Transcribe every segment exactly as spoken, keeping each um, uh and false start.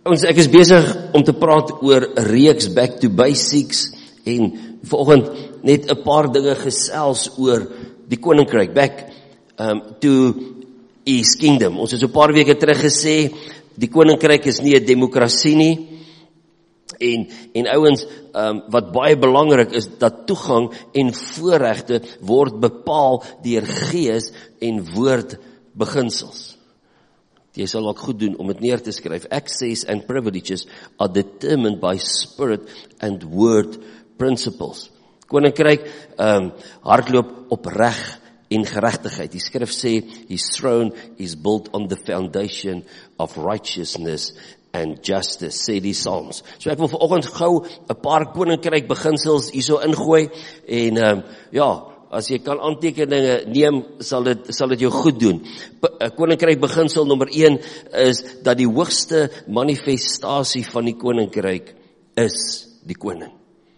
Ons, ek is besig om te praat oor 'n reeks Back to Basics en vanoggend net 'n paar dinge gesels oor die koninkryk, back um, to his kingdom. Ons het so 'n paar weke terug gesê, die koninkryk is nie 'n demokrasie nie, en, en ouens, um, wat baie belangrik is, dat toegang en voorregte word bepaal deur gees en woord beginsels. Jy sal ook goed doen om dit neer te skryf. Access and privileges are determined by spirit and word principles. Koninkryk um, hardloop op reg en geregtigheid. Die skrif sê, his throne is built on the foundation of righteousness and justice, sê die Psalms. So ek wil vanoggend gou 'n paar koninkryk beginsels hierso ingooi, en um, ja, as jy kan aantekeninge neem, sal dit sal dit jou goed doen. Koninkryk beginsel nommer een is dat die hoogste manifestasie van die koninkryk is die koning.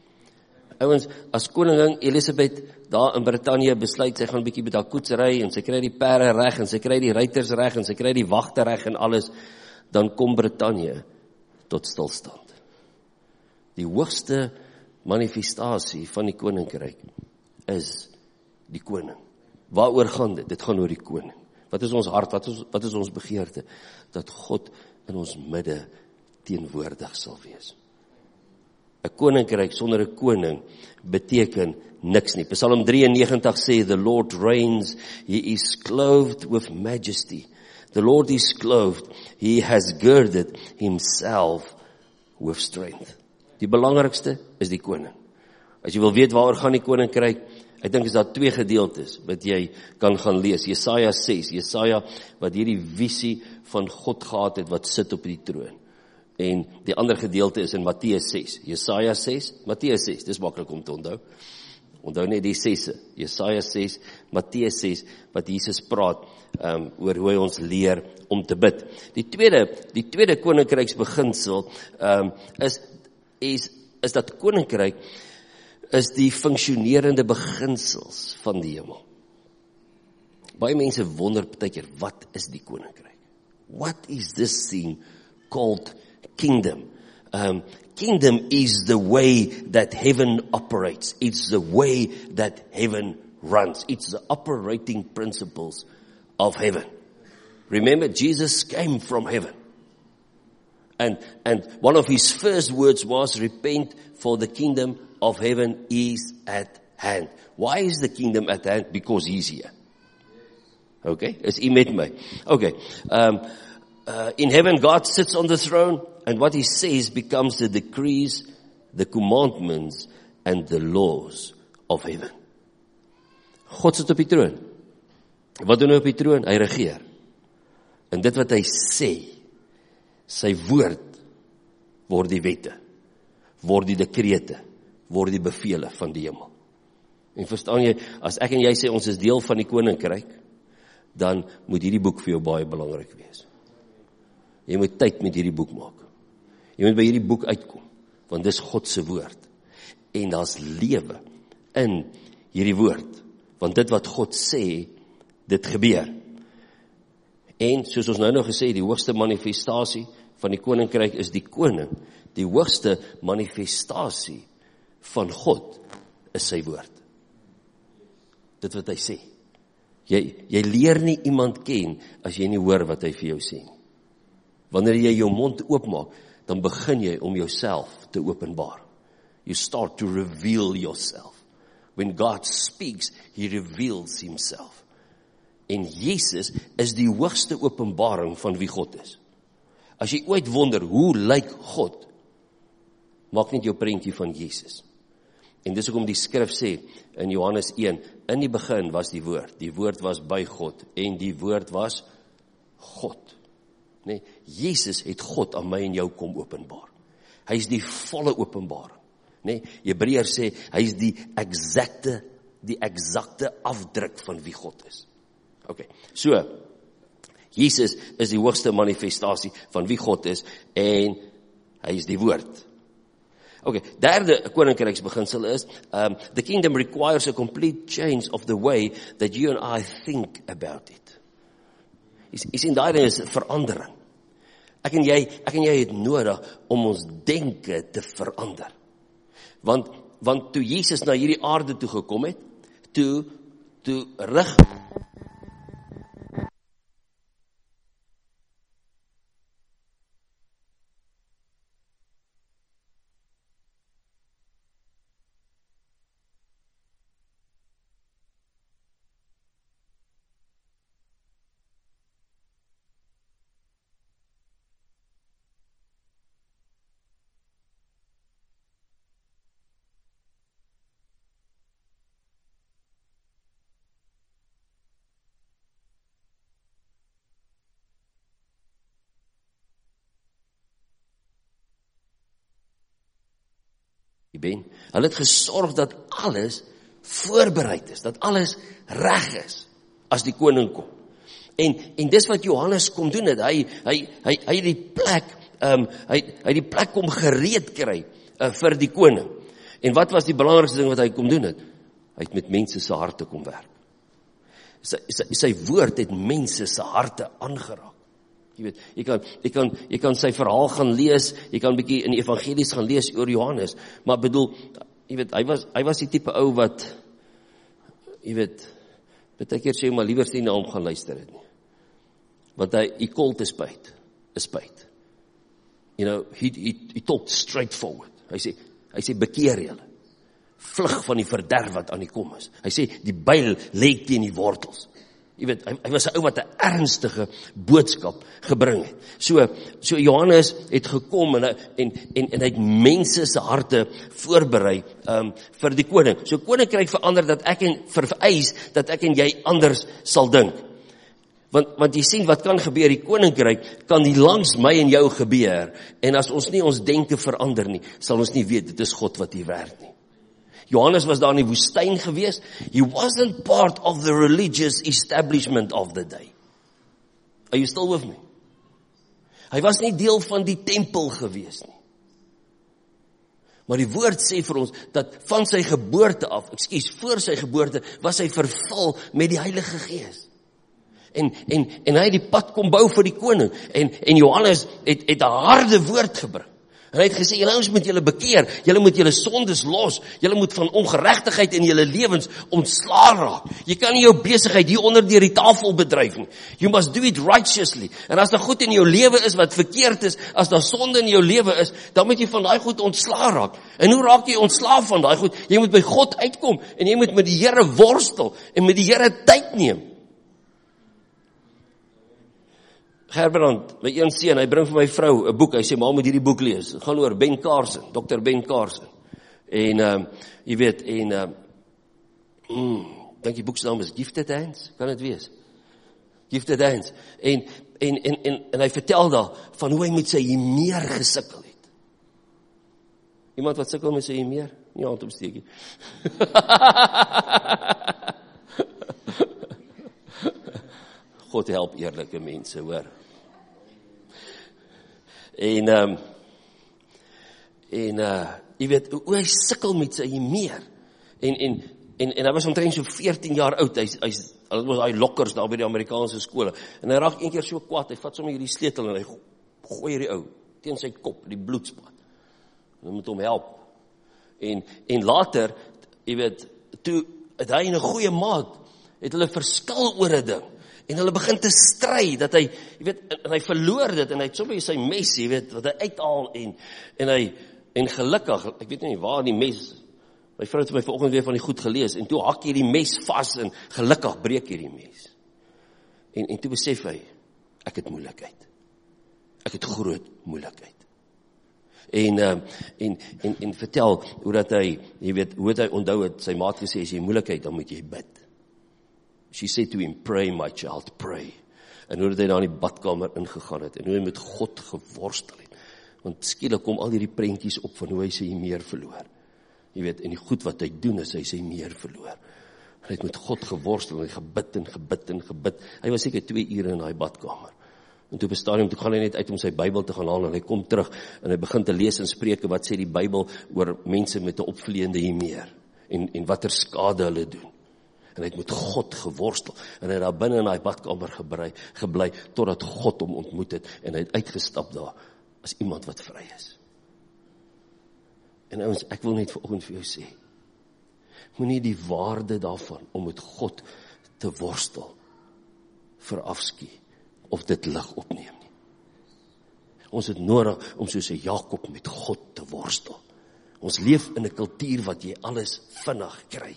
Ouens, as koningin Elisabeth daar in Brittanje besluit, sy gaan 'n bietjie met haar koets ry, en sy kry die perde reg, en sy kry die ruiters reg, en sy kry die wagte reg en alles, dan kom Brittanje tot stilstand. Die hoogste manifestasie van die koninkryk is die koning. Waaroor gaan dit? Dit gaan oor die koning. Wat is ons hart? Wat is, wat is ons begeerte? Dat God in ons midde teenwoordig sal wees. 'n Koninkryk sonder 'n koning beteken niks nie. Psalm drieënnegentig sê, the Lord reigns, he is clothed with majesty. The Lord is clothed, he has girded himself with strength. Die belangrikste is die koning. As jy wil weet waaroor gaan die koninkryk, ek dink is daar twee gedeeltes wat jy kan gaan lees. Jesaja ses, Jesaja wat hierdie visie van God gehad het wat sit op die troon. En die ander gedeelte is in Matteus ses. Jesaja ses, Matteus ses, dis maklik om te onthou. Onthou net die sesse. Jesaja ses, Matteus ses, wat Jesus praat um, oor hoe hy ons leer om te bid. Die tweede, die tweede koninkryksbeginsel um, is, is, is dat koninkryk is die funksionerende beginsels van die hemel. Baie mense wonder partykeer, wat is die koninkryk? What is this thing called kingdom? Um, kingdom is the way that heaven operates. It's the way that heaven runs. It's the operating principles of heaven. Remember, Jesus came from heaven. And, and one of his first words was, repent, for the kingdom of heaven is at hand. Why is the kingdom at hand? Because he's here. Okay, is u met my? Okay, um, uh, in heaven God sits on the throne, and what he says becomes the decrees, the commandments, and the laws of heaven. God sit op die troon. Wat doen hy op die troon? Hy regeer. En dit wat hy sê, sy woord, word die wette, word die dekrete, word die bevele van die hemel. En verstaan jy, as ek en jy sê ons is deel van die koninkryk, dan moet hierdie boek vir jou baie belangrik wees. Jy moet tyd met hierdie boek maak. Jy moet by hierdie boek uitkom, want dis God se woord. En daar's lewe in hierdie woord, want dit wat God sê, dit gebeur. En soos ons nou nou gesê, die hoogste manifestasie van die koninkryk is die koning. Die hoogste manifestasie van God is sy woord. Dit wat hy sê. Jy, jy leer nie iemand ken as jy nie hoor wat hy vir jou sê. Wanneer jy jou mond oopmaak, dan begin jy om jouself te openbaar. You start to reveal yourself. When God speaks, he reveals himself. En Jesus is die hoogste openbaring van wie God is. As jy ooit wonder, hoe lyk God? Maak net jou prentjie van Jesus. En dis hoekom die skrif sê, in Johannes een, in die begin was die woord, die woord was by God, en die woord was God. Nee, Jesus het God aan my en jou kom openbaar. Hy is die volle openbaring. Nee, Hebreërs sê, hy is die exacte, die exacte afdruk van wie God is. Okay, so, Jesus is die hoogste manifestasie van wie God is, en hy is die woord. Okay, derde koninkryksbeginsel is, um, the kingdom requires a complete change of the way that you and I think about it. Jy sien, daarin is verandering. Ek en jy, ek en jy het nodig om ons denke te verander. Want, want toe Jesus na hierdie aarde toe gekom het, toe, toe rig Ben. Hulle het gesorg dat alles voorbereid is, dat alles reg is, as die koning kom. En, en dis wat Johannes kom doen het, hy, hy, hy, hy het die plek, um, hy, hy die plek kom gereed kry, uh, vir die koning. En wat was die belangrikste ding wat hy kom doen het? Hy het met mense se harte kom werk. Sy, sy, sy woord het mense se harte aangeraak. Jy weet, jy kan, jy kan, jy kan sy verhaal gaan lees, jy kan 'n bietjie in die evangelies gaan lees oor Johannes, maar bedoel, jy weet, hy was, hy was die tipe ou wat, jy weet, baie keer sê maar liewer nie na hom gaan luister het nie. Want hy, he called a spade, a spade. You know, he, he, he talked straight forward. Hy sê, hy sê, bekeer julle. Vlug van die verderf wat aan die kom is. Hy sê, die byl lê teen die wortels. Jy weet, hy, hy was 'n ou wat 'n ernstige boodskap gebring het. So, so Johannes het gekom en, en, en, en hy het mense se harte voorberei um, vir die koning. So koninkryk verander dat ek en vereis dat ek en jy anders sal dink. Want, want jy sien wat kan gebeur, die koninkryk kan nie langs my en jou gebeur, en as ons nie ons denke verander nie, sal ons nie weet, dit is God wat hier werk nie. Johannes was daar in die woestyn gewees. He wasn't part of the religious establishment of the day. Are you still with me? Hy was nie deel van die tempel gewees nie. Maar die woord sê vir ons, dat van sy geboorte af, ekskuus, voor sy geboorte, was hy vervul met die Heilige Gees. En, en, en hy het die pad kom bou vir die koning. En, en Johannes het, het 'n harde woord gebring. En hy het gesê, julle ouens moet julle bekeer, julle moet julle sondes los, julle moet van ongeregtigheid in julle lewens ontslae raak. Jy kan nie jou besigheid hier onder deur die tafel bedryf nie. You must do it righteously. En as daar goed in jou lewe is wat verkeerd is, as daar sonde in jou lewe is, dan moet jy van daai goed ontslae raak. En hoe raak jy ontslae van daai goed? Jy moet by God uitkom en jy moet met die Here worstel en met die Here tyd neem. Gerbrand, my een seun, hy bring vir my vrou 'n boek, hy sê, ma moet hierdie boek lees, het gaan oor Ben Carson, dokter Ben Carson, en, um, jy weet, en, um, mm, denk die boekse naam is Gifted Hands, kan het wees, Gifted Hands, en, en, en, en, en hy vertel daar, van hoe hy met sy Himmeer gesukkel het. Iemand wat sukkel met sy Himmeer? Nie hand opsteekie. God help eerlike mense, hoor. En, um, en, uh, jy weet, hoe hy sukkel met sy Himmeer. En, en, en, en hy was omtrent so veertien jaar oud, hy, hy, hy was hy lokkers daar by die Amerikaanse skole. En hy raak een keer so kwaad, hy vat sommer hierdie sleutel en hy gooi hierdie ou teen sy kop, die bloedspad. En hy moet hom help. En, en later, jy weet, toe het hy 'n goeie maat, het hulle verskil oor 'n ding. En hulle begin te stry, dat hy, jy weet, en, en hy verloor dit, en hy het sommer sy mes, jy weet, wat hy uithaal, en, en hy, en gelukkig, ek weet nie waar die mes, my vrou het my vanoggend weer van die goed gelees, en toe hak hy die mes vas, en gelukkig breek hy die mes. En, en toe besef hy, ek het moeilikheid. Ek het groot moeilikheid. En, um, en, en, en vertel, hoe dat hy, jy weet, hoe het hy onthou het, sy maat gesê, as jy moeilikheid, dan moet jy bid. She said to him, pray my child, pray. En hoe het hy daar in die badkamer ingegaan het, en hoe hy met God geworstel het. Want skielik kom al hierdie prentjies op, van hoe hy sy Himmeer verloor. Jy weet, en die goed wat hy doen, is hy sy Himmeer verloor. Hy het met God geworstel, en hy gebid en gebid en gebid. Hy was seker twee ure in die badkamer. En toe bestaan hy, toe gaan hy net uit om sy Bybel te gaan haal, en hy kom terug, en hy begin te lees en Spreuke, wat sê die Bybel, oor mense met 'n opvleende Himmeer, en, en wat er skade hulle doen. En hy het met God geworstel. En hy het daar binne in die badkamer gebly, gebly, totdat God hom ontmoet het, en hy het uitgestap daar, as iemand wat vry is. En ouens, ek wil net vanoggend vir jou sê, moenie die waarde daarvan, om met God te worstel, verafskie, of dit lig opneem nie. Ons het nodig om soos 'n Jakob met God te worstel. Ons leef in 'n kultuur wat jy alles vinnig kry.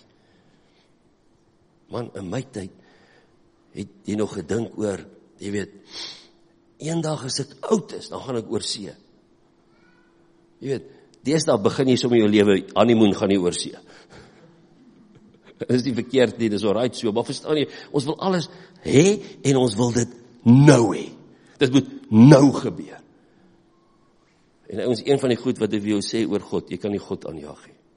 Man, in my tyd, het jy nog gedink oor, jy weet, eendag as ek oud is, dan gaan ek oor see. Jy weet, deesdae begin jy sommer jou lewe, honeymoon gaan nie oor see. Dit is nie verkeerd nie, dit is alright so, maar verstaan jy, ons wil alles hê, en ons wil dit nou hê. Dit moet nou gebeur. En ons, een van die goed wat ek vir jou sê oor God, jy kan nie God aanjaag nie.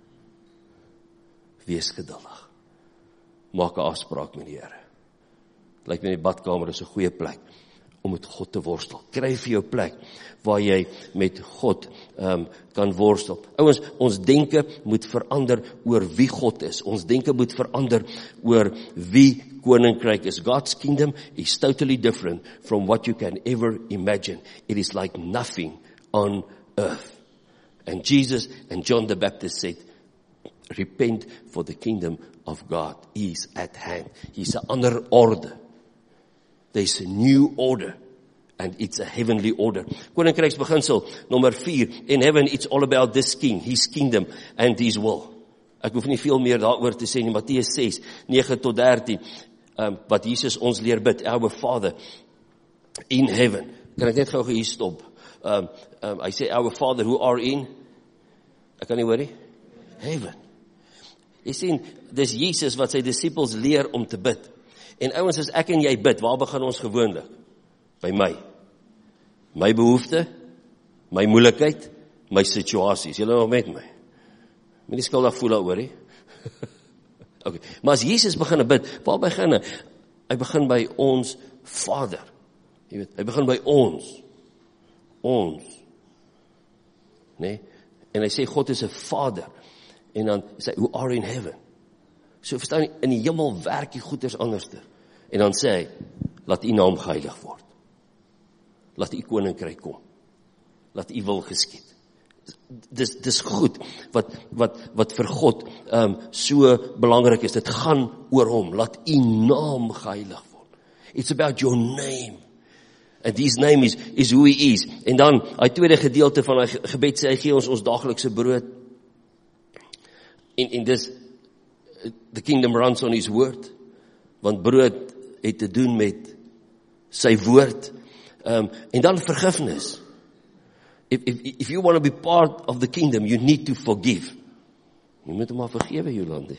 Wees geduldig. Maak 'n afspraak met die Here. Lyk my die badkamer is 'n goeie plek om met God te worstel. Kry vir jou plek waar jy met God um, kan worstel. Ouens, ons denke moet verander oor wie God is. Ons denke moet verander oor wie koninkryk is. God's kingdom is totally different from what you can ever imagine. It is like nothing on earth. And Jesus and John the Baptist said, repent, for the kingdom of God is at hand. He's 'n ander orde. There's a new order, and it's a heavenly order. Koninkryksbeginsel, nommer vier, in heaven it's all about this king, his kingdom and his will. Ek hoef nie veel meer daaroor te sê nie, Matteus ses, nege tot dertien, um, wat Jesus ons leer bid, our Father in heaven. Kan ek net gou hier stop? Um, um, hy sê, our Father who are in, ek kan nie hoor nie, heaven. Jy sien, dis Jesus wat sy disippels leer om te bid. En ouens, as ek en jy bid, waar begin ons gewoonlik? By my. My behoefte, my moeilikheid, my situasies. Julle nog met my? Moet nie skuldig voel daaroor nie. Okay. Maar as Jesus begin bid, waar begin hy? Hy begin by ons Vader. Jy weet, hy begin by ons. Ons. Nee? En hy sê God is 'n Vader. En dan sê hy, who are in heaven. So verstaan jy, in die hemel werk die goeders anderste. En dan sê hy, laat u naam geheilig word. Laat u koninkryk kom. Laat u wil geskied. Dis dis goed wat wat wat vir God um, so belangrik is. Dit gaan oor hom. Laat u naam geheilig word. It's about your name. And his name is is who he is. En dan, hy tweede gedeelte van hy gebed sê hy gee ons ons daaglikse brood. En en dis the kingdom runs on his word. Want brood het te doen met sy woord. Um, en dan vergifnis. If, if, if you want to be part of the kingdom, you need to forgive. Jy moet hom maar vergewe, Jolande.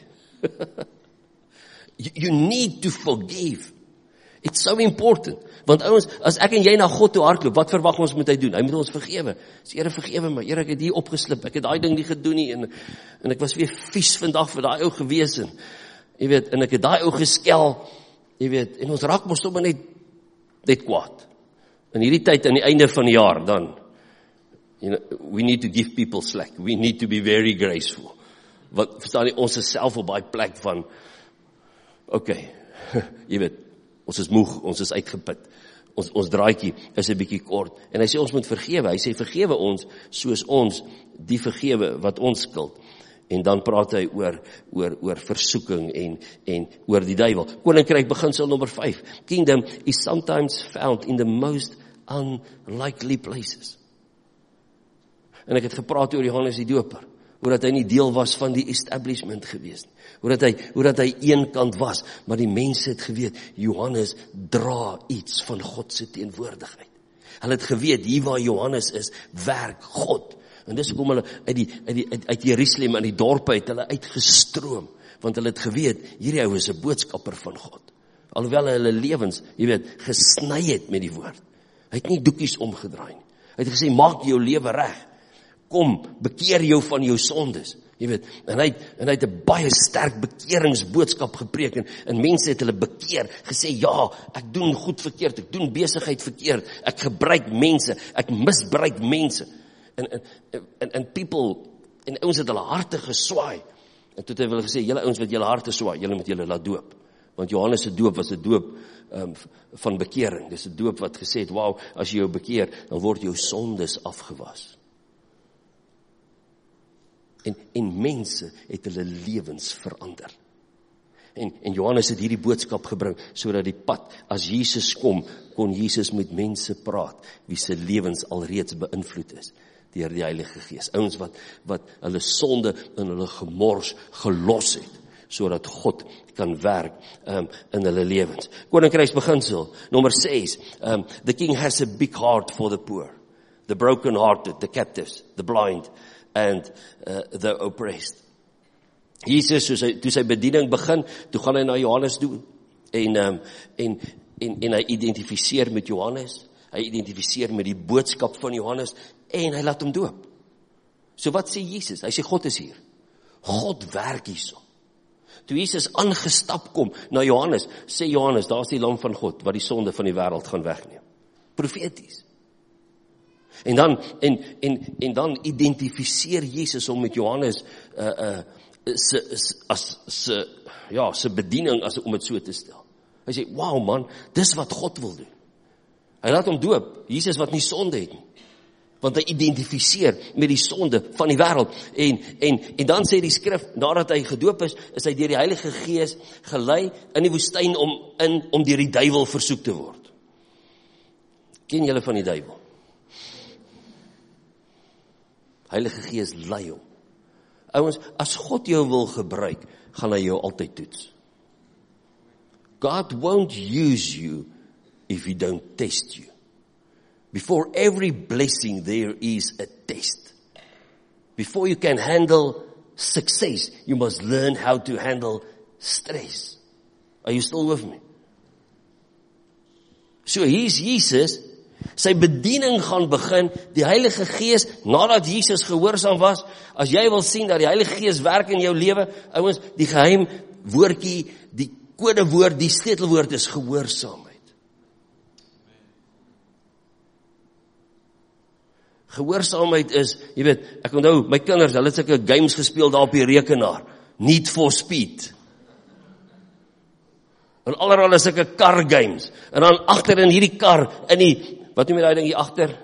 you, you need to forgive. It's so important. Want ouens, as ek en jy na God toe hardloop, wat verwag ons moet hy doen? Hy moet ons vergewe. Sê, Here, vergewe my. Here, ek het hier opgeslip. Ek het daai ding nie gedoen nie. En, en ek was weer vies vandag vir daai ou gewees. En, jy weet, en ek het daai ou geskel. Jy weet, en ons raak mos sommer net, net kwaad. In hierdie tyd, aan die einde van die jaar, dan, you know, we need to give people slack. We need to be very graceful. Want, verstaan jy, ons is self op daai plek van, okay, jy weet, ons is moeg, ons is uitgeput. Ons, ons draaikie is 'n bietjie kort. En hy sê ons moet vergewe. Hy sê vergewe ons soos ons die vergewe wat ons skuld. En dan praat hy oor oor oor versoeking en en oor die duiwel. Koninkryk beginsel nommer vyf. Kingdom is sometimes found in the most unlikely places. En ek het gepraat oor Johannes die Doper, hoe dat hy nie deel was van die establishment gewees nie. Hoe dat hy, hoe dat hy een kant was, maar die mense het geweet, Johannes dra iets van God se teenwoordigheid. Hulle het geweet, hier waar Johannes is, werk God. En dis hoekom hulle uit die, uit die, uit, uit Jerusalem, in die dorpe het hulle uitgestroom, want hulle het geweet, hierdie ou is 'n boodskapper van God. Alhoewel hulle lewens, jy weet, gesny het met die woord. Hy het nie doekies omgedraai nie. Hy het gesê, maak jou lewe reg. Kom, bekeer jou van jou sondes. Jy weet, en hy, en hy het 'n baie sterk bekeringsboodskap gepreek, en, en mense het hulle bekeer, gesê, ja, ek doen goed verkeerd, ek doen besigheid verkeerd, ek gebruik mense, ek misbruik mense, en, en, en, en people, en ons het hulle harte geswaai, En toe het hy wil gesê, julle ouens wat julle harte swaai, julle moet julle laat doop. Want Johannes se doop was 'n doop um, van bekering. Dis 'n doop wat gesê het, wauw, as jy jou bekeer, dan word jou sondes afgewas. En, en mense het hulle lewens verander. En, en Johannes het hierdie boodskap gebring, sodat die pad, as Jesus kom, kon Jesus met mense praat, wie se lewens alreeds beïnvloed is, deur die Heilige Gees. Ouens wat, wat hulle sonde en hulle gemors gelos het, sodat God kan werk um, in hulle lewens. Koninkryksbeginsel, nommer ses, um, the king has a big heart for the poor, the broken-hearted, the captives, the blind, and uh, the oppressed. Jesus, soos hy, toe sy bediening begin, toe gaan hy na Johannes toe, en, um, en, en, en hy identifiseer met Johannes, hy identifiseer met die boodskap van Johannes, en hy laat hom doop. So wat sê Jesus? Hy sê, God is hier. God werk hierso. Toe Jesus aangestap kom na Johannes, sê Johannes, daar is die lam van God, wat die sonde van die wêreld gaan wegneem. Profeties. En dan, en, en, en dan identifiseer Jesus om met Johannes, uh, uh, se, as, se, ja, se bediening, as, om het so te stel. Hy sê, wauw man, dis wat God wil doen. Hy laat hom doop, Jesus wat nie sonde het nie. Want hy identifiseer met die sonde van die wêreld. En, en, en dan sê die skrif, nadat hy gedoop is, is hy deur die Heilige Gees gelei in die woestyn om, in, om deur die duiwel versoek te word. Ken julle van die duiwel? Heilige Gees lei hom. Ouens, as God jou wil gebruik, gaan hy jou altyd toets. God won't use you if he don't test you. Before every blessing there is a test. Before you can handle success, you must learn how to handle stress. Are you still with me? So hier's Jesus, sy bediening gaan begin, die Heilige Gees, nadat Jesus gehoorsaam was, as jy wil sien dat die Heilige Gees werk in jou lewe, ouens, die geheim woordjie, die kodewoord, die sleutelwoord is gehoorsaamheid. Gehoorsaamheid is, jy weet, ek onthou, my kinders, hulle het sulke games gespeel daar op die rekenaar, Need for Speed. En allerhande sulke car games, en dan agter in hierdie kar, in die, wat noem jy daai ding hier agter?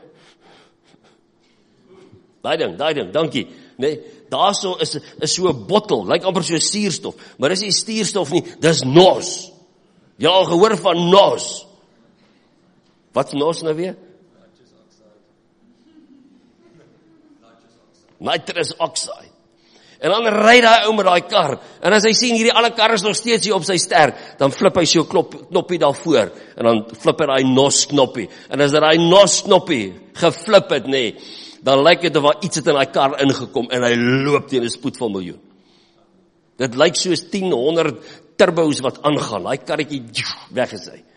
Daai ding, daai ding, dankie. Nee, daar so is, is so 'n bottel, lyk amper so suurstof, maar dis nie suurstof nie, dis nos. Jy al gehoor van nos? Wat's nos nou weer? Nitrous oxide. En dan ry daai ou met daai kar, en as hy sien hierdie ander kar is nog steeds hier op sy ster, dan flip hy so klop, knoppie daarvoor, en dan flip hy daai nos knoppie, en as daai nos knoppie geflip het, nee, dan lyk dit of daar iets het in daai kar ingekom, en hy loop teen 'n spoed van miljoen. Dit lyk soos tien honderd turbos wat aangaan, daai karretjie, weg is hy.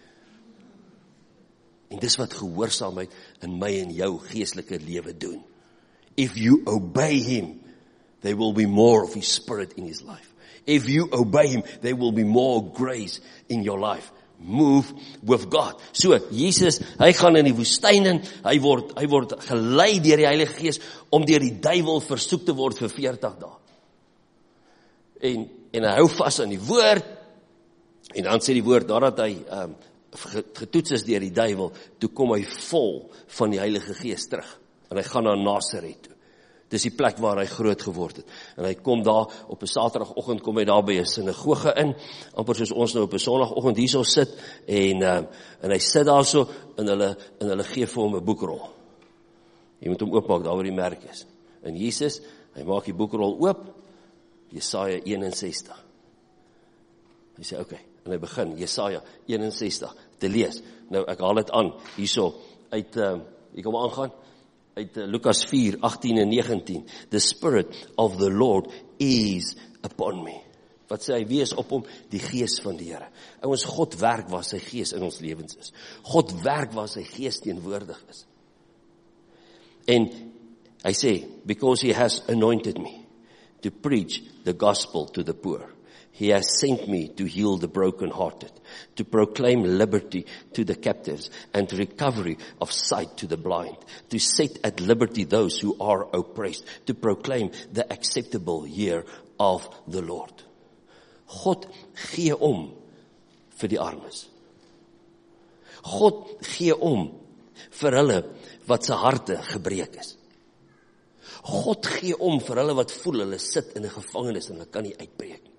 En dis wat gehoorsaamheid in my en jou geestelike lewe doen. If you obey him, there will be more of his spirit in his life. If you obey him, there will be more grace in your life. Move with God. So, Jesus, hy gaan in die woestyn in, hy word, hy word gelei deur die Heilige Gees, om deur die duiwel versoek te word vir veertig dae. En, en hy hou vas aan die woord, en dan sê die woord, nadat hy um, getoets is deur die duiwel, toe kom hy vol van die Heilige Gees terug. En hy gaan na Nasaret toe. Dis die plek waar hy groot geword het. En hy kom daar, op 'n Saterdagoggend kom hy daar by 'n sinagoge in, amper soos ons nou op 'n Sondagoggend hierso sit, en, uh, en hy sit daar so, en hulle, en hulle gee vir hom 'n boekrol. Jy moet hom oopmaak, daar waar die merk is. En Jesus, hy maak die boekrol oop, Jesaja eenensestig. Hy sê, oké, okay, en hy begin, Jesaja eenensestig, te lees. Nou, ek haal dit aan, hierso, uit, uh, jy kom aangaan, uit Lukas vier, agttien en negentien. The Spirit of the Lord is upon me. Wat sê hy, wie is op hom? Die Gees van die Here. Ouens, God werk waar sy Gees in ons lewens is. God werk waar sy Gees teenwoordig is. En hy sê, because he has anointed me to preach the gospel to the poor. He has sent me to heal the brokenhearted, to proclaim liberty to the captives and recovery of sight to the blind, to set at liberty those who are oppressed, to proclaim the acceptable year of the Lord. God gee om vir die armes. God gee om vir hulle wat se harte gebreek is. God gee om vir hulle wat voel hulle sit in 'n gevangenis en hulle kan nie uitbreek nie.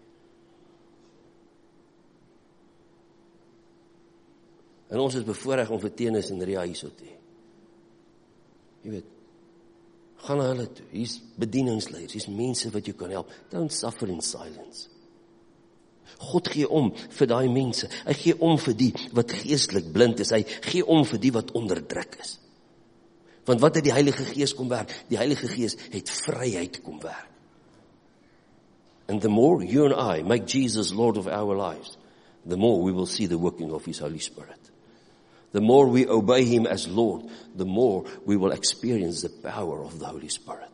En ons is bevoorreg om vir Tenis en Ria hierso te hê. Jy weet, gaan na hulle toe. Hier's bedieningsleiers, hier's mense wat jou kan help. Don't suffer in silence. God gee om vir daai mense. Hy gee om vir die wat geestelik blind is. Hy gee om vir die wat onderdruk is. Want wat het die Heilige Gees kom werk? Die Heilige Gees het vryheid kom werk. And the more you and I make Jesus Lord of our lives, the more we will see the working of His Holy Spirit. The more we obey Him as Lord, the more we will experience the power of the Holy Spirit.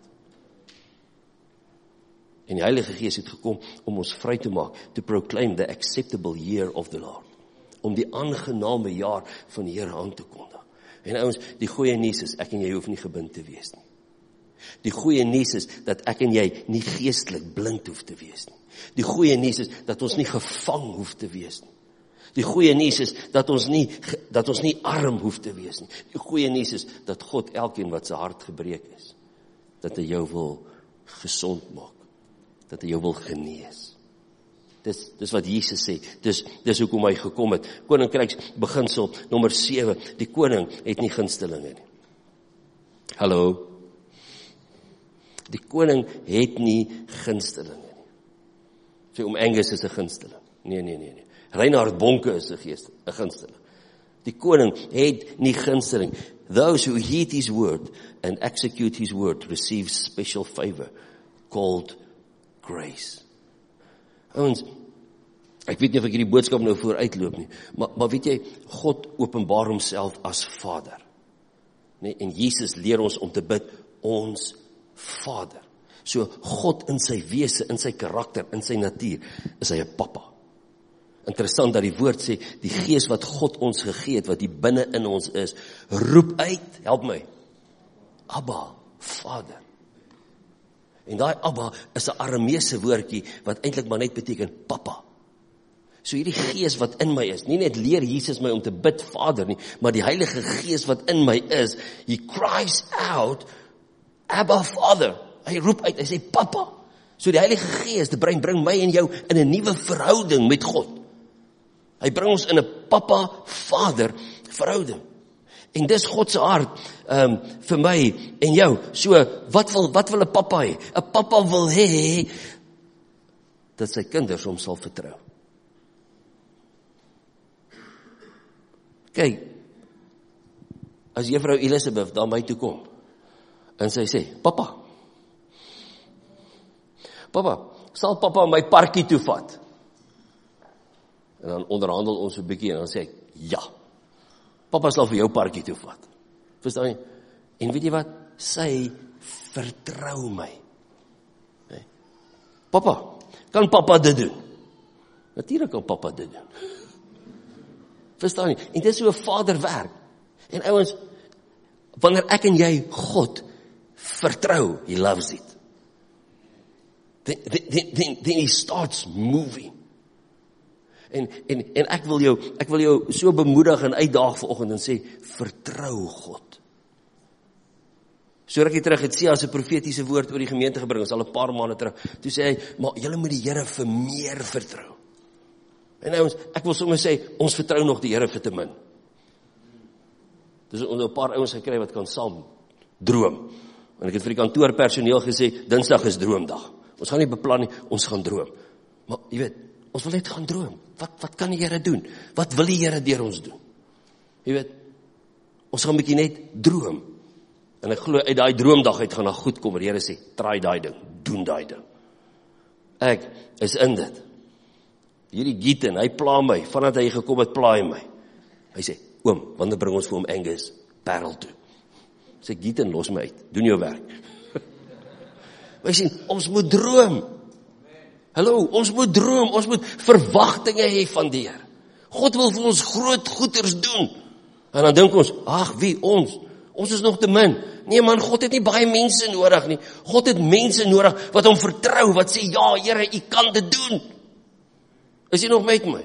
En die Heilige Gees het gekom om ons vry te maak, to proclaim the acceptable year of the Lord. Om die aangename jaar van die Here aan te kondig. En ouens, die goeie nuus is, ek en jy hoef nie gebind te wees nie. Die goeie nuus is, dat ek en jy nie geestelik blind hoef te wees nie. Die goeie nuus is, dat ons nie gevang hoef te wees nie. Die goeie nuus is, dat ons nie, dat ons nie arm hoef te wees nie. Die goeie nuus is, dat God elkeen wat sy hart gebreek is, dat hy jou wil gesond maak, dat hy jou wil genees. Dis, dis wat Jesus sê, dis, dis hoekom hy gekom het. Koninkryks beginsel, nommer sewe, die koning het nie gunstelinge nie. Hallo? Die koning het nie gunstelinge nie. Sê, oom Angus is 'n gunsteling. Nee, nee, nee, nee. Reinhard Bonke is 'n geest, 'n gunsteling. Die koning het nie gunsteling. Those who heed His word and execute His word receive special favor called grace. Ouens, ek weet nie of ek hierdie boodskap nou vooruitloop nie, maar, maar weet jy, God openbaar homself as Vader. Nee, en Jesus leer ons om te bid, ons Vader. So God in sy wese, in sy karakter, in sy natuur, is hy 'n pappa. Interessant dat die woord sê, die Gees wat God ons gegee het, wat die binne in ons is, roep uit, help my, Abba, Vader. En daai Abba is 'n Arameese woordjie, wat eintlik maar net beteken, pappa. So hierdie Gees wat in my is, nie net leer Jesus my om te bid Vader nie, maar die Heilige Gees wat in my is, he cries out, Abba, Vader. Hy roep uit, hy sê, pappa. So die Heilige Gees, die bring, bring my en jou in 'n nuwe verhouding met God. Hy bring ons in 'n pappa-vader verhouding. En dis God se hart um, vir my en jou. So, wat wil wat wil 'n pappa hê? 'n Pappa wil hê dat sy kinders hom sal vertrou. Kyk, as juffrou Elisabeth daar my toe kom, en sy sê, pappa, pappa, sal pappa my parkie toe vat? En dan onderhandel ons 'n bietjie en dan sê ek, ja, pappa sal vir jou parkie toe vat. Verstaan jy? En weet jy wat? Sy vertrou my. Nee. Pappa, kan pappa dit doen? Natuurlik kan pappa dit doen. Verstaan jy? En dit is so 'n vader werk. En ouens, wanneer ek en jy God vertrou, he loves it. Then, then, then, then he starts moving. En, en, en ek wil jou, ek wil jou so bemoedig en uitdaag vanoggend en sê, vertrou God. So rukkie terug het Sia as 'n profetiese woord oor die gemeente gebring, ons al 'n paar maande terug. Toe sê hy, maar julle moet die Here vir meer vertrou. En nou, ek wil sommer sê, ons vertrou nog die Here vir te min. Dis ons 'n paar ouens gekry wat kan saam droom. En ek het vir die kantoorpersoneel gesê, Dinsdag is droomdag. Ons gaan nie beplan nie, ons gaan droom. Maar jy weet, ons wil net gaan droom. Wat, wat kan die Here doen? Wat wil die Here deur ons doen? Jy weet, ons gaan 'n bietjie net droom. En ek glo uit daai droomdag uit gaan daar goed kom. Die Here sê, try daai ding, doen daai ding. Ek is in dit. Hierdie Gieten, hy pla my, vandat hy gekom het, pla hy my. Hy sê, oom, wanneer bring ons vir hom Angus Parel toe? Sê, Gieten, los my uit, doen jou werk. Maar hy sê, ons moet droom. Hallo, ons moet droom, ons moet verwagtinge hê van die Here. God wil vir ons groot goeders doen. En dan dink ons, ag, wie ons? Ons is nog te min. Nee man, God het nie baie mense nodig nie. God het mense nodig wat hom vertrou, wat sê, ja Here, U kan dit doen. Is jy nog met my?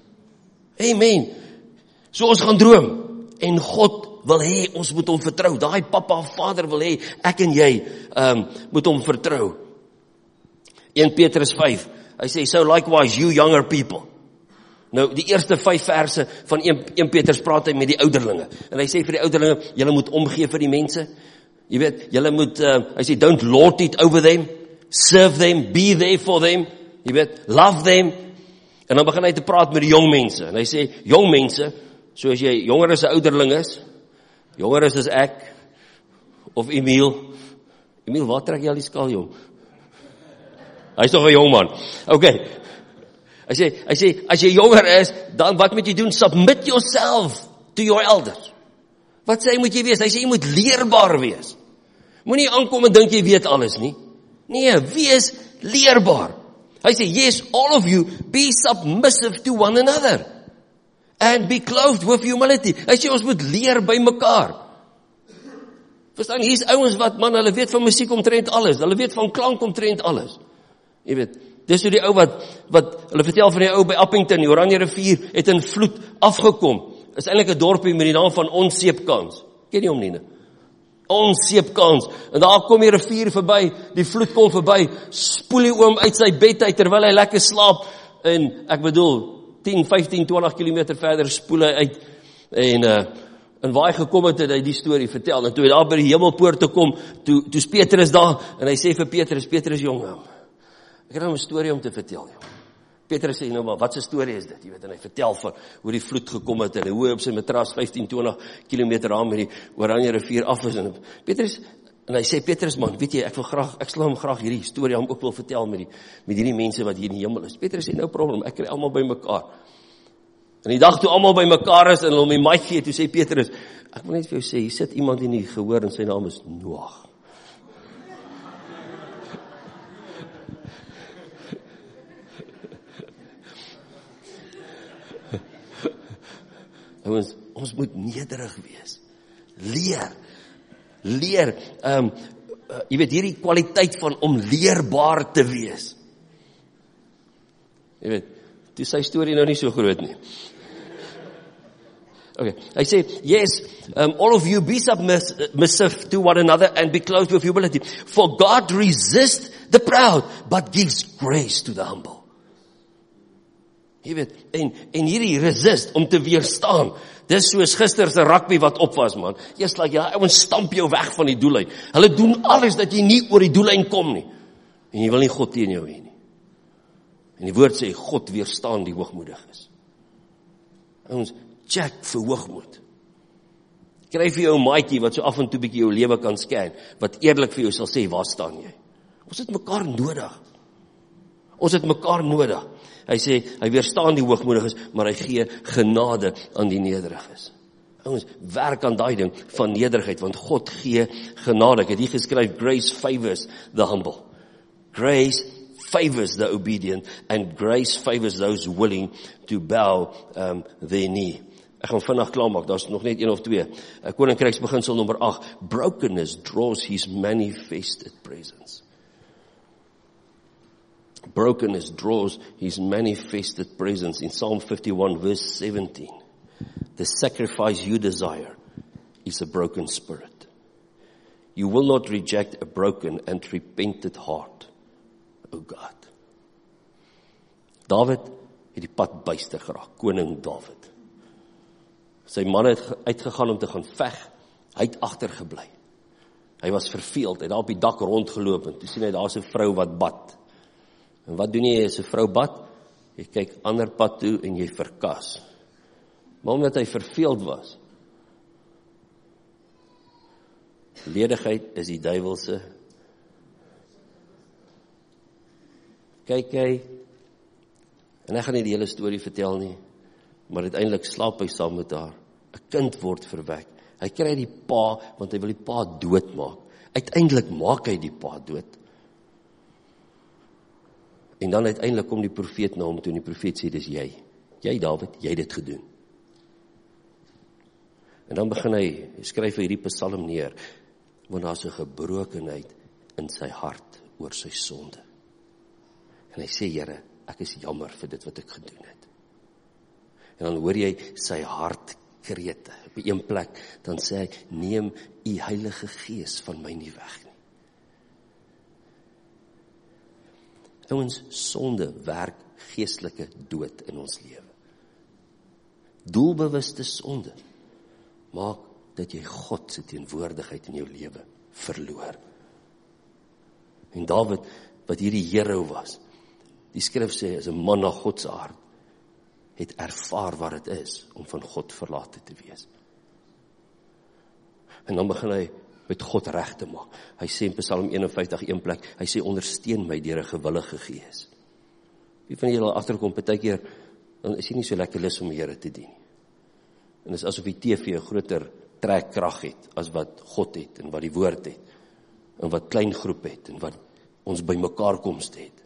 Amen. So ons gaan droom. En God wil hê, ons moet hom vertrou. Daai pappa en vader wil hê, ek en jy um, moet hom vertrou. Eerste Petrus vyf, hy sê, so likewise you younger people. Nou, die eerste vyf verse van Eerste Petrus praat hy met die ouderlinge. En hy sê vir die ouderlinge, julle moet omgee vir die mense. Jy weet, julle moet, uh, hy sê, don't lord it over them, serve them, be there for them. Jy weet, love them. En dan begin hy te praat met die jong mense. En hy sê, jong mense, soos jy jonger as 'n ouderling is, jonger is as ek, of Emiel. Emiel, waar trek jy al die skaal, jong? Hy is nog 'n jong man. Okay. Hy sê, hy sê, as jy jonger is, dan wat moet jy doen? Submit yourself to your elders. Wat sê hy moet jy wees? Hy sê, jy moet leerbaar wees. Moenie aankom en dink jy weet alles nie. Nee, wees leerbaar. Hy sê, yes, all of you, be submissive to one another. And be clothed with humility. Hy sê, ons moet leer by mekaar. Verstaan, hier is ouens wat, man, hulle weet van musiek omtrent alles. Hulle weet van klank omtrent alles. Jy weet, dis hoe die ou wat, wat, hulle vertel van die ou by Appington, die Oranje rivier, het in vloed afgekom. Is eintlik 'n dorpie met die naam van Onseepkans. Ken jy hom nie? Onseepkans. En daar kom die rivier verby, die vloed kom verby, spoel die oom uit sy bed uit, terwyl hy lekker slaap, en ek bedoel, tien, vyftien, twintig kilometer verder spoel hy uit, en, uh, en waar hy gekom het, het hy die storie vertel, en toe hy daar by die hemelpoort te kom, toe, toe is Petrus daar, en hy sê vir Petrus, Petrus jong, ek het nou 'n storie om te vertel, jong. Petrus sê nou maar, wat 'n storie is dit? Jy weet, en hy vertel van hoe die vloed gekom het, en hoe hy op sy matras vyftien, twintig kilometer aan met die Oranje rivier af is, en Petrus, en hy sê, Petrus man, weet jy, ek wil graag, ek sal hom graag hierdie storie hom ook wil vertel met die, met hierdie mense wat hier in die hemel is. Petrus sê, no problem, ek kry almal by mekaar. En die dag toe almal by mekaar is, en hulle hom die mic gee, toe sê Petrus, ek wil net vir jou sê, hier sit iemand in die gehoor, en sy naam is Noag. Ons, ons moet nederig wees. Leer. Leer. Um, uh, jy weet, hierdie kwaliteit van om leerbaar te wees. Jy weet, toe sy storie nou nie so groot nie. Okay, hy sê, yes, um, all of you be submissive to one another and be clothed with humility. For God resists the proud, but gives grace to the humble. Jy weet, en, en hierdie resist, om te weerstaan, dis soos gister se rugby wat op was, man. Eers like, ja, ouens stamp jou weg van die doellyn. Hulle doen alles dat jy nie oor die doellyn kom nie. En jy wil nie God teen jou hê nie. En die woord sê, God weerstaan die hoogmoedig is. Ouens, check vir hoogmoed. Kry vir jou 'n maatjie wat so af en toe bietjie jou lewe kan scan, wat eerlik vir jou sal sê, waar staan jy? Ons het mekaar nodig. Ons het mekaar nodig. Hy sê, hy weerstaan die hoogmoediges, maar hy gee genade aan die nederiges. Ouens, werk aan daai ding van nederigheid, want God gee genade. Ek het hier geskryf, grace favors the humble. Grace favors the obedient, and grace favors those willing to bow um, their knee. Ek gaan vinnig klaarmaak, daar is nog net een of twee. Koninkryksbeginsel nommer agt, brokenness draws his manifested presence. Brokenness draws his manifested presence. In Psalm fifty-one verse seventeen, the sacrifice you desire is a broken spirit. You will not reject a broken and repented heart, O God. David het die pad byster geraak, koning David. Sy man het uitgegaan om te gaan veg, hy het agtergebly. Hy was verveeld, hy het daar op die dak rondgeloop, en toe sien hy, daar is 'n vrou wat bad. En wat doen jy as 'n vrou bad? Jy kyk ander pad toe en jy verkas. Maar omdat hy verveeld was, ledigheid is die duiwelse. Kyk hy, en ek gaan nie die hele storie vertel nie, maar uiteindelik slaap hy saam met haar. 'n Kind word verwek. Hy kry die pa, want hy wil die pa doodmaak. Uiteindelik maak hy die pa dood. En dan uiteindelik kom die profeet na hom toe en die profeet sê, dis jy. Jy Dawid, jy het dit gedoen. En dan begin hy, skryf hy hierdie psalm neer, want daar is 'n gebrokenheid in sy hart oor sy sonde. En hy sê, Here, ek is jammer vir dit wat ek gedoen het. En dan hoor jy sy hart krete. Op een plek, dan sê hy, neem u Heilige Gees van my nie weg nie. Ouens, sonde werk geestelike dood in ons lewe. Doelbewuste sonde maak dat jy God se teenwoordigheid in jou lewe verloor. En Dawid, wat hierdie hero was, die skrif sê, is 'n man na God se hart, het ervaar wat dit is om van God verlate te wees. En dan begin hy met God reg te maak. Hy sê in Psalm een en vyftig, een plek, hy sê, ondersteun my deur 'n gewillige gees. Wie van julle al agterkom, partykeer, dan is jy nie so lekker lus om die Here te dien. En dit is asof die T V 'n groter trekkrag het, as wat God het, en wat die woord het, en wat klein groep het, en wat ons by mekaar komst het.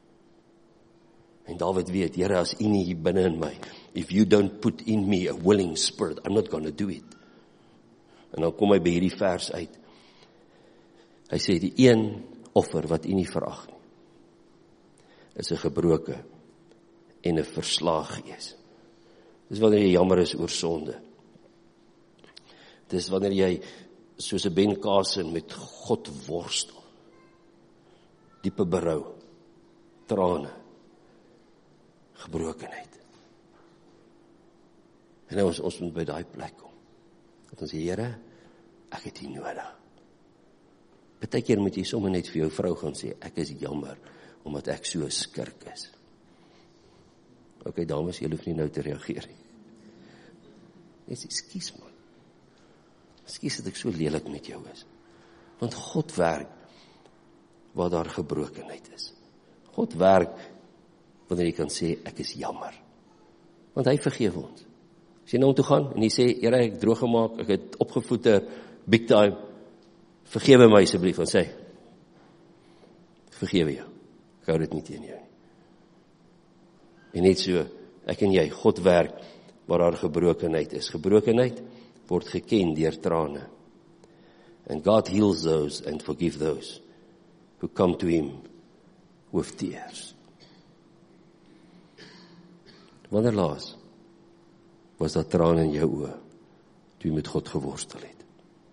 En Dawid weet, Here, as U nie hier binne in my, if you don't put in me a willing spirit, I'm not going to do it. En dan kom hy by hierdie vers uit. Hy sê, die een offer wat U nie verag nie, is 'n gebroke en 'n verslaag gees. Dis wanneer jy jammer is oor sonde. Dis wanneer jy, soos 'n Ben Carson, met God worstel. Diepe berou, trane, gebrokenheid. En nou ons, ons moet by daai plek kom. Dat ons sê, Here, ek het U nodig. Partykeer moet jy sommer net vir jou vrou gaan sê, ek is jammer, omdat ek so 'n skurk is. Ok, dames, julle hoef nie nou te reageer nie. Net sê, ekskuus man. Ekskuus dat ek so lelik met jou is. Want God werk waar daar gebrokenheid is. God werk wanneer jy kan sê, ek is jammer. Want hy vergeef ons. As jy na hom toe gaan en jy sê, Here, ek het droog gemaak, ek het opgevoete, big time, vergewe my asseblief, en sê, vergewe jou, ek hou dit nie teen jou nie. En net so, ek en jy, God werk waar daar gebrokenheid is. Gebrokenheid word geken deur trane. And God heals those and forgive those who come to Him with tears. Wanneer laas was daar trane in jou oë toe jy met God geworstel het?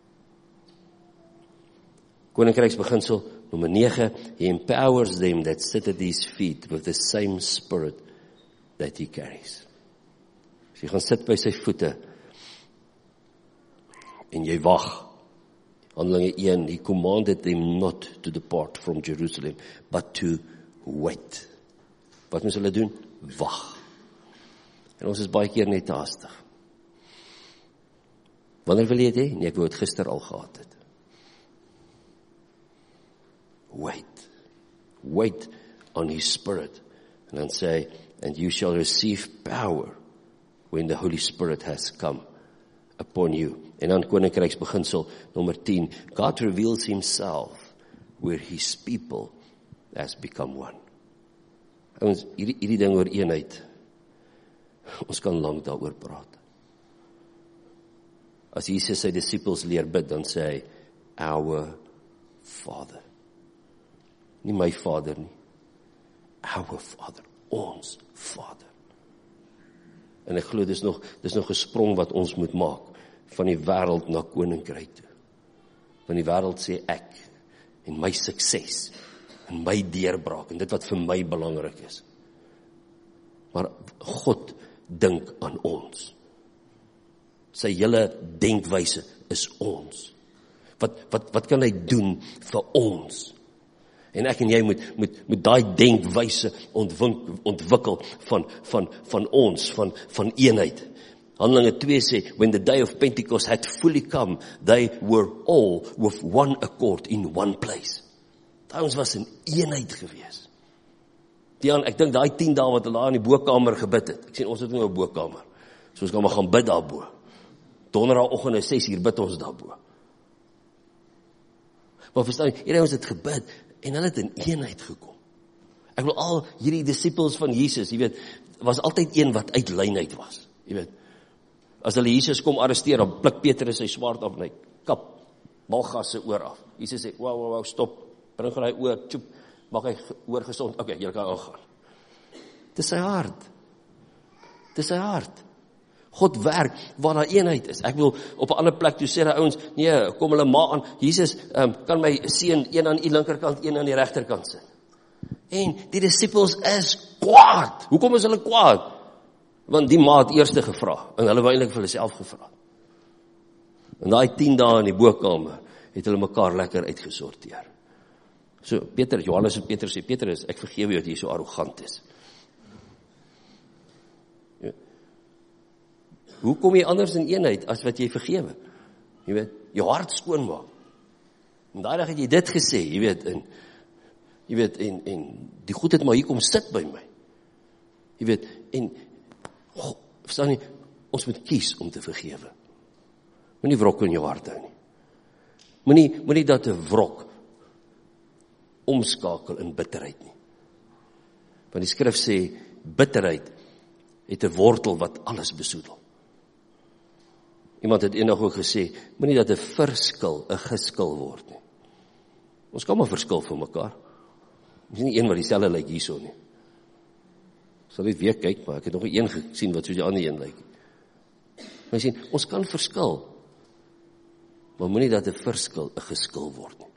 Koninkryksbeginsel nommer nege, He empowers them that sit at His feet with the same spirit that He carries. As jy gaan sit by sy voete en jy wag, Handelinge een, He commanded them not to depart from Jerusalem, but to wait. Wat moet hulle doen? Wag. En ons is baie keer net te haastig. Wanneer wil jy dit hê? Nee, ek wou dit gister al gehad het. Wait. Wait on His Spirit. En dan sê hy, and you shall receive power when the Holy Spirit has come upon you. En dan koninkryksbeginsel nommer tien, God reveals Himself where His people has become one. Ons, hierdie, hierdie ding oor eenheid, ons kan lank daaroor praat. As Jesus sy disippels leer bid, dan sê hy, our Father. Nie my Vader nie. Our Father. Ons Vader. En ek glo, dis nog, dis nog 'n sprong wat ons moet maak, van die wêreld na koninkryk toe. Van die wêreld sê ek, en my sukses, en my deurbraak, en dit wat vir my belangrik is. Maar God dink aan ons. Sy hele denkwyse is ons. Wat, wat, wat kan hy doen vir ons? En ek en jy moet, moet, moet daai denkwyse ontwink, ontwikkel van, van, van ons, van, van eenheid. Handelinge twee sê, when the day of Pentecost had fully come, they were all with one accord in one place. Daai ons was in eenheid gewees. Dian, ek dink daai tien dae wat hulle daar in die bokamer gebid het. Ek sê ons het nie 'n bokamer. So ons kan maar gaan bid daarbo. Donderdagoggend is ses uur bid ons daarbo. Maar verstaan jy, hierdie ons het gebid en hulle het in eenheid gekom. Ek wil al hierdie disciples van Jesus, jy weet, was altyd een wat uit lyn uit was, jy weet. As hulle Jesus kom arresteer, dan pluk Petrus sy swaard af en hy kap Malchus se oor af. Jesus sê, wow, wow, wow, stop, bring hy oor, tjoep, maak hy oor gesond, oké, okay, jy kan aangaan. Dis sy hart. Dis sy hart. God werk waar daar eenheid is. Ek wil op 'n ander plek toe sê, die ouens, nee, kom hulle ma aan, Jesus um, kan my seun een aan die linkerkant, een aan die regterkant sit. En die disciples is kwaad. Hoekom is hulle kwaad? Want die ma het eerste gevra, en hulle wou eintlik vir hulle self gevra. En daai tien dae in die bokamer, het hulle mekaar lekker uitgesorteer. So, Peter, Johannes en Peter sê, Petrus, ek vergewe jou dat jy so arrogant is. Ja. Hoe kom jy anders in eenheid, as wat jy vergewe? Jy weet, jou hart skoon maak. En daai dag het jy dit gesê, jy weet, en, jy weet, en, en die goed het maar hier kom sit by my. Jy weet, en, oh, verstaan nie, ons moet kies om te vergewe. Moenie wrok in jou hart hou nie. Moenie, moenie dat 'n wrok omskakel in bitterheid nie. Want die skrif sê, bitterheid het 'n wortel wat alles besoedel. Iemand het eendag ook gesê, moenie dat 'n verskil 'n geskil word nie. Ons kan maar verskil vir mekaar. Ons is nie een wat dieselfde lyk hierso nie. Ek sal net weer kyk, maar ek het nog een gesien wat soos die ander een lyk. Maar jy sien, ons kan verskil, maar moenie dat 'n verskil 'n geskil word nie.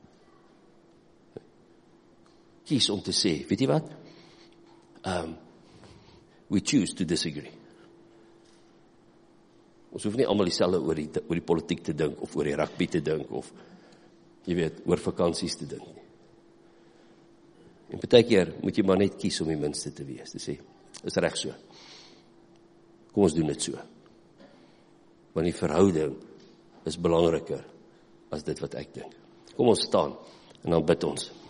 Kies om te sê, weet jy wat? Um, we choose to disagree. Ons hoef nie almal dieselfde oor die, oor die politiek te dink, of oor die rugby te dink, of, jy weet, oor vakansies te dink nie. En partykeer moet jy maar net kies om die minste te wees, te sê, is reg so. Kom ons doen dit so. Want die verhouding is belangriker as dit wat ek dink. Kom ons staan, en dan bid ons.